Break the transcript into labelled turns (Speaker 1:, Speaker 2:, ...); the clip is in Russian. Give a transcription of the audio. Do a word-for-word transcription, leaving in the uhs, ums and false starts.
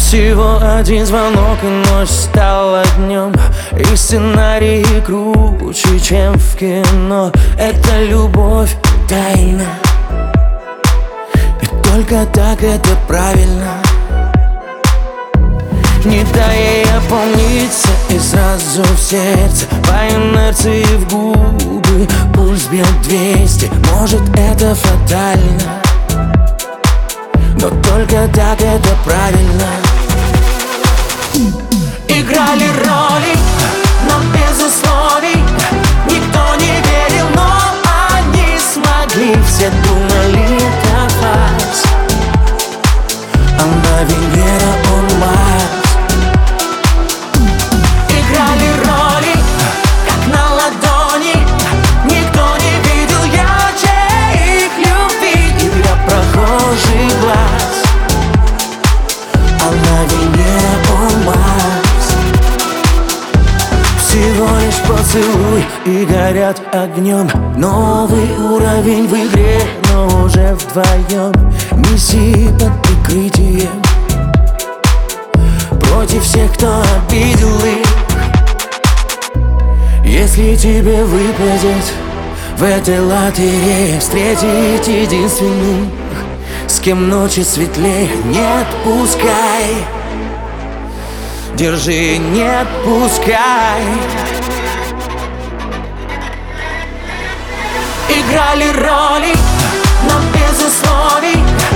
Speaker 1: Всего один звонок, и ночь стала днем, и сценарий круче, чем в кино. Это любовь тайна, и только так это правильно. Не дай ей опомниться, и сразу в сердце по инерции в губы пульс бьет двести. Может, это фатально, но только так это правильно. Играли роли, но без условий. Никто не верил, но они смогли. Все думали, это фарс. Она Венера, он Марс. Играли роли, как на ладони. Никто не видел ярче их любви. Игра прохожий глаз. Она Венера, он Марс. Всего лишь поцелуй, и горят огнем. Новый уровень в игре, но уже вдвоем. Миссии под прикрытием, против всех, кто обидел их. Если тебе выпадет в этой лотерее встретить единственных, с кем ночи светлее, не отпускай. Держи, не отпускай. Играли роли, но без условий.